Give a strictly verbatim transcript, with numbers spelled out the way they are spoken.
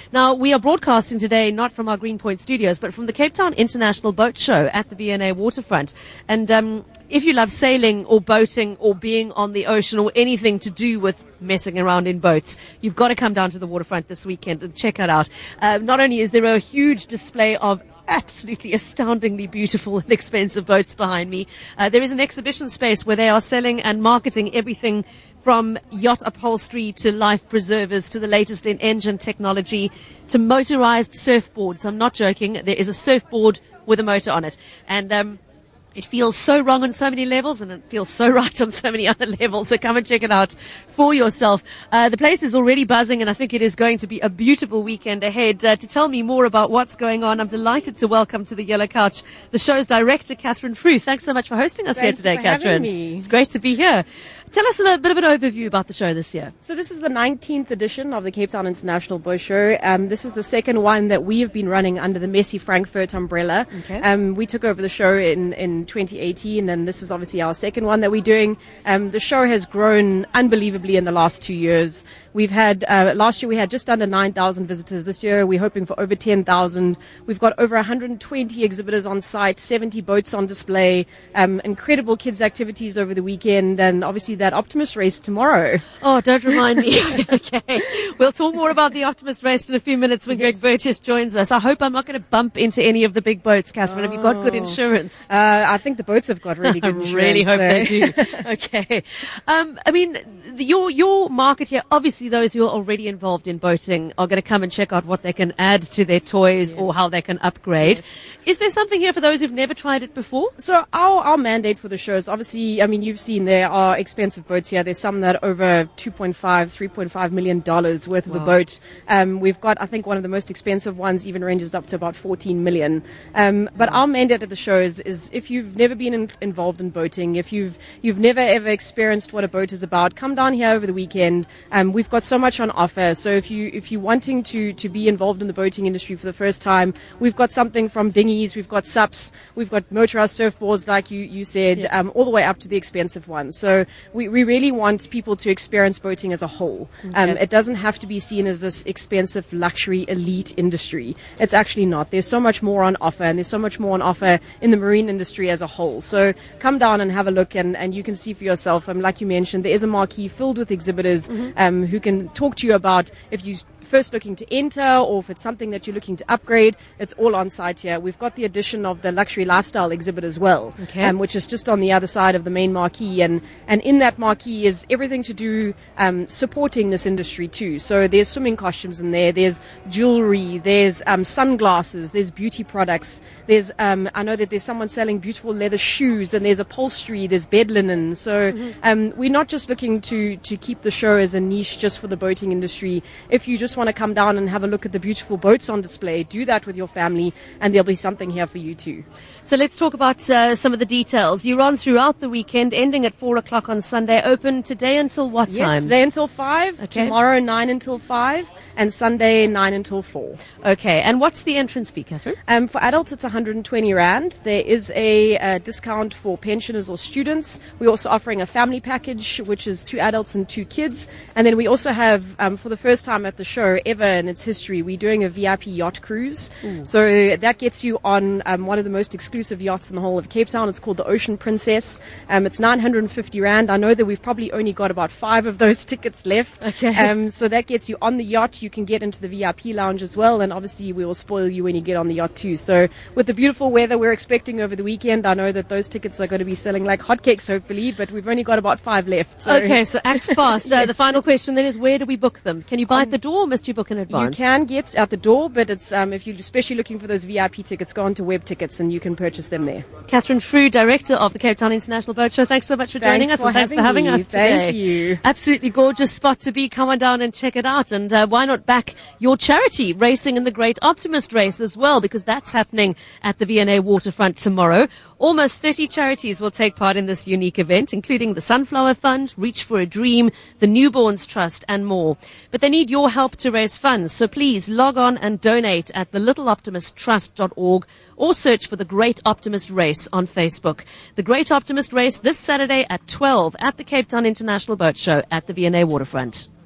Now, we are broadcasting today not from our Greenpoint studios, but from the Cape Town International Boat Show at the V and A Waterfront. And um, if you love sailing or boating or being on the ocean or anything to do with messing around in boats, you've got to come down to the waterfront this weekend and check it out. Uh, not only is there a huge display of absolutely astoundingly beautiful and expensive boats behind me, uh, there is an exhibition space where they are selling and marketing everything from yacht upholstery to life preservers to the latest in engine technology to motorized surfboards. I'm not joking. There is a surfboard with a motor on it. And um, it feels so wrong on so many levels, and it feels so right on so many other levels. So come and check it out for yourself. Uh, the place is already buzzing, and I think it is going to be a beautiful weekend ahead. Uh, to tell me more about what's going on, I'm delighted to welcome to the Yellow Couch the show's director, Catherine Frew. Thanks so much for hosting us Thanks here today, for Catherine. Having me. It's great to be here. Tell us a little bit of an overview about the show this year. So this is the nineteenth edition of the Cape Town International Boat Show. Um, this is the second one that we have been running under the Messi Frankfurt umbrella. Okay. Um, we took over the show in, in twenty eighteen, and this is obviously our second one that we're doing. Um, the show has grown unbelievably in the last two years. We've had, uh, last year we had just under nine thousand visitors. This year we're hoping for over ten thousand. We've got over one hundred twenty exhibitors on site, seventy boats on display, um, incredible kids activities over the weekend, and obviously that Optimist race tomorrow. Oh, don't remind me. Okay. We'll talk more about the Optimist race in a few minutes when Yes. Greg Burgess joins us. I hope I'm not going to bump into any of the big boats, Catherine. Have you got good Oh. insurance? Uh, I think the boats have got really I good insurance. really hope so- they do. Okay. Um, I mean, the, your your market here, obviously those who are already involved in boating are going to come and check out what they can add to their toys Yes. or how they can upgrade. Yes. Is there something here for those who've never tried it before? So our, our mandate for the show is obviously, I mean, you've seen there are expensive boats here. There's some that are over two point five, three point five million dollars worth of a Wow. boat. Um, we've got, I think, one of the most expensive ones even ranges up to about fourteen million. Um, but our mandate at the show is, is if you've never been in, involved in boating, if you've you've never ever experienced what a boat is about, come down here over the weekend. Um, we've got so much on offer. So if you if you're wanting to to be involved in the boating industry for the first time, we've got something from dinghies, we've got sups, we've got motorized surfboards, like you you said, Yeah. um, all the way up to the expensive ones. So we we really want people to experience boating as a whole. Um, Okay. it doesn't have to be seen as this expensive luxury elite industry. It's actually not. There's so much more on offer, and there's so much more on offer in the marine industry as a whole. So come down and have a look, and, and you can see for yourself. Um, like you mentioned, there is a marquee filled with exhibitors um, who can talk to you about if you first looking to enter or if it's something that you're looking to upgrade. It's all on site here. We've got the addition of the luxury lifestyle exhibit as well, Okay. um, which is just on the other side of the main marquee, and and in that marquee is everything to do um, supporting this industry too. So there's swimming costumes in there, there's jewelry, there's um, sunglasses, there's beauty products, there's um, I know that there's someone selling beautiful leather shoes, and there's upholstery, there's bed linen. So um, we're not just looking to to keep the show as a niche just for the boating industry. If you just want to come down and have a look at the beautiful boats on display, do that with your family, and there'll be something here for you too. So let's talk about uh, some of the details. You're on throughout the weekend, ending at four o'clock on Sunday, open today until what Yes, time? today until five, Okay. tomorrow nine until five, and Sunday nine until four. Okay, and what's the entrance fee, Catherine? Um, for adults, it's one hundred twenty rand. There is a uh, discount for pensioners or students. We're also offering a family package, which is two adults and two kids. And then we also have, um, for the first time at the show ever in its history, we're doing a V I P yacht cruise. So that gets you on um, one of the most exclusive yachts in the whole of Cape Town. It's called the Ocean Princess. Um, it's nine hundred fifty rand. I know that we've probably only got about five of those tickets left. Okay. Um, so that gets you on the yacht. You can get into the V I P lounge as well, and obviously we will spoil you when you get on the yacht too. So with the beautiful weather we're expecting over the weekend, I know that those tickets are going to be selling like hotcakes hopefully, but we've only got about five left. So Okay, so act fast. Uh, the final question then is, where do we book them? Can you buy at the door, or must you book in you advance? can get at the door, but it's um, if you're especially looking for those V I P tickets, go on to Web Tickets and you can purchase them there. Catherine Frew, director of the Cape Town International Boat Show. Thanks so much for joining Thanks us, for and thanks for having having me. us today. Thank you. Absolutely gorgeous spot to be. Come on down and check it out. And uh, why not back your charity, racing in the Great Optimist Race as well, because that's happening at the V and A Waterfront tomorrow. Almost thirty charities will take part in this unique event, including the Sunflower Fund, Reach for a Dream, the Newborns Trust, and more. But they need your help to raise funds, so please log on and donate at the little optimist trust dot org or search for the Great Optimist Race on Facebook. The Great Optimist Race this Saturday at twelve at the Cape Town International Boat Show at the V and A Waterfront.